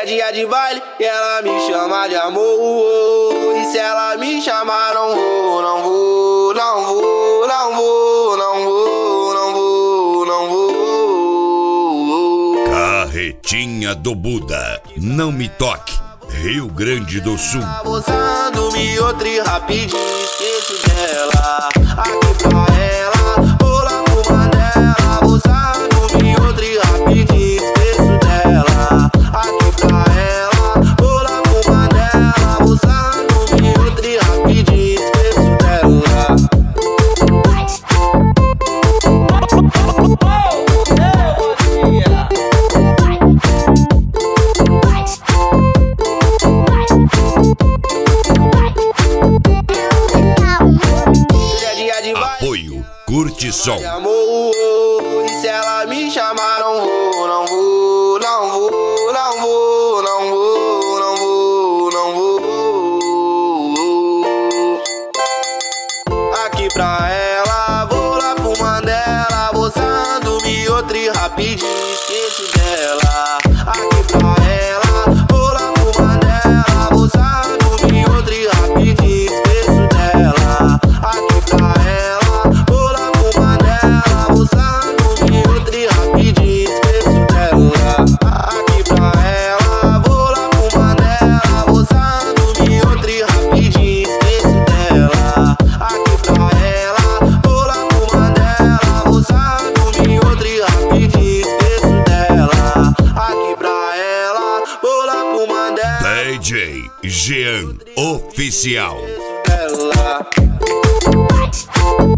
dia de baile e ela me chama de amor. E se ela me chamar, não vou, não vou, não vou, não vou, não vou, não vou, não vou. Carretinha do Buda, não me toque, Rio Grande do Sul. Abusando, me outro rapidinho, esqueço dela. Aqui pra ela, vou lá pro Mandela. Abusando, me outro rapidinho, esqueço dela. Aqui pra ela, vou lá pro Mandela. Abusando, me outro rapidinho, esqueço dela. Apoio Curte Som. Amor, e se ela me chamar, não vou, não vou, não vou, não vou, não vou, não vou, não vou. Aqui pra ela, vou lá pro Mandela. Abusando, me outro rapidinho, esqueço dela. Aqui pra ela, vou lá pro Mandela. Abusando, me outro rapidinho, esqueço dela. Aqui pra ela, vou lá pro Mandela. Abusando, me outro rapidinho, esqueço dela. Aqui pra ela, vou lá pro Mandela. Abusando, me outro rapidinho, esqueço dela. Aqui pra ela, vou lá pro Mandela. Abusando, me outro rapidinho, esqueço dela. Aqui pra ela, vou lá pro Mandela. DJ Jean Oficial. Esqueço dela.